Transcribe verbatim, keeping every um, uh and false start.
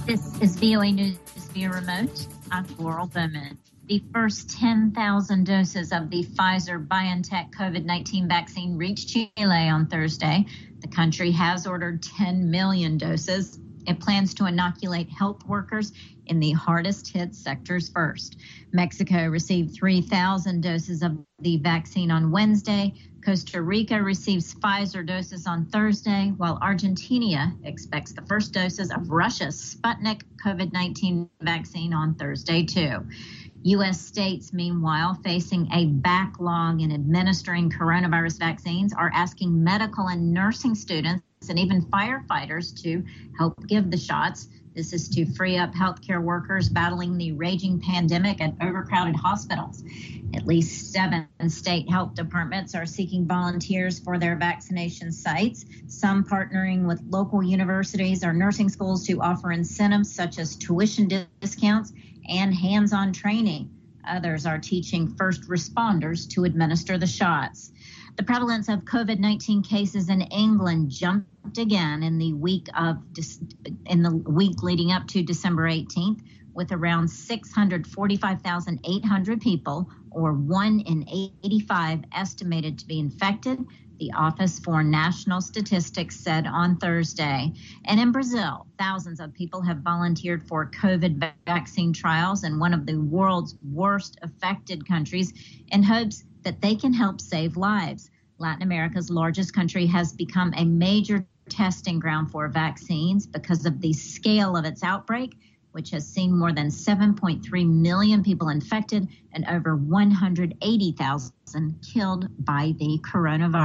This is V O A News via remote. I'm Laurel Bowman. The first ten thousand doses of the Pfizer-BioNTech COVID nineteen vaccine reached Chile on Thursday. The country has ordered ten million doses. It plans to inoculate health workers in the hardest hit sectors first. Mexico received three thousand doses of the vaccine on Wednesday. Costa Rica receives Pfizer doses on Thursday, while Argentina expects the first doses of Russia's Sputnik COVID nineteen vaccine on Thursday, too. U S states, meanwhile, facing a backlog in administering coronavirus vaccines, are asking medical and nursing students and even firefighters to help give the shots. This is to free up healthcare workers battling the raging pandemic at overcrowded hospitals. At least seven state health departments are seeking volunteers for their vaccination sites, some partnering with local universities or nursing schools to offer incentives such as tuition discounts and hands-on training. Others are teaching first responders to administer the shots. The prevalence of COVID nineteen cases in England jumped again in the week of in the week leading up to December eighteenth, with around six hundred forty-five thousand eight hundred people, or one in eighty-five, estimated to be infected, the Office for National Statistics said on Thursday. And in Brazil, thousands of people have volunteered for COVID vaccine trials in one of the world's worst affected countries in hopes that they can help save lives. Latin America's largest country has become a major testing ground for vaccines because of the scale of its outbreak, which has seen more than seven point three million people infected and over one hundred eighty thousand killed by the coronavirus.